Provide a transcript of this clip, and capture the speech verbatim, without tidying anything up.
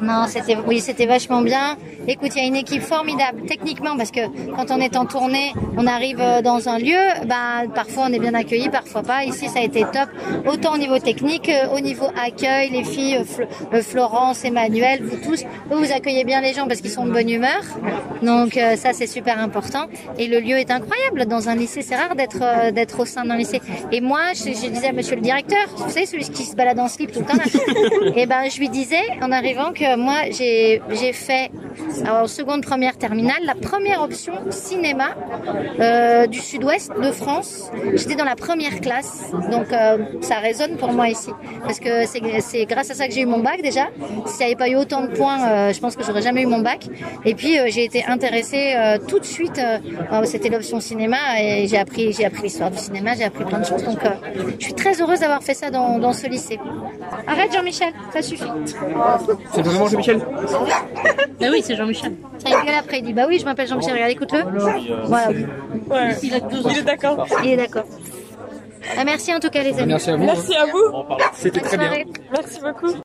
Non, c'était, oui, c'était vachement bien. Écoute, il y a une équipe formidable techniquement parce que quand on est en tournée, on arrive dans un lieu, ben parfois on est bien accueilli, parfois pas. Ici, ça a été top, autant au niveau technique, au niveau accueil, les filles, Fl- Florence, Emmanuel, vous tous, vous, vous accueillez bien les gens parce qu'ils sont de bonne humeur. Donc euh, ça, c'est super important. Et le lieu est incroyable. Dans un lycée, c'est rare d'être euh, d'être au sein d'un lycée. Et moi, je, je disais à Monsieur le directeur, vous savez, celui qui se balade en slip tout le temps, là, et ben je lui disais en arrivant que moi, j'ai j'ai fait alors, en seconde première terminale la première option cinéma euh, du sud-ouest de France. J'étais dans la première classe, donc euh, ça résonne pour moi ici parce que c'est c'est grâce à ça que j'ai eu mon bac déjà. S'il n'y avait pas eu autant de points, euh, je pense que j'aurais jamais eu mon bac. Et puis euh, j'ai été intéressée euh, tout de suite. Euh, c'était l'option cinéma et j'ai appris j'ai appris l'histoire du cinéma, j'ai appris plein de choses. Donc euh, je suis très heureuse d'avoir fait ça dans dans ce lycée. Arrête Jean-Michel, ça suffit. C'est vraiment Jean-Michel? Ah oui, c'est Jean-Michel. Tiens, il gueule après, il dit bah oui, je m'appelle Jean-Michel, regarde, écoute-le. Voilà. Ouais. Il a douze ans. Il est d'accord. Il est d'accord. Ah, merci en tout cas les amis. Merci à vous. Merci à vous. C'était Bonne très bien. soirée. Merci beaucoup.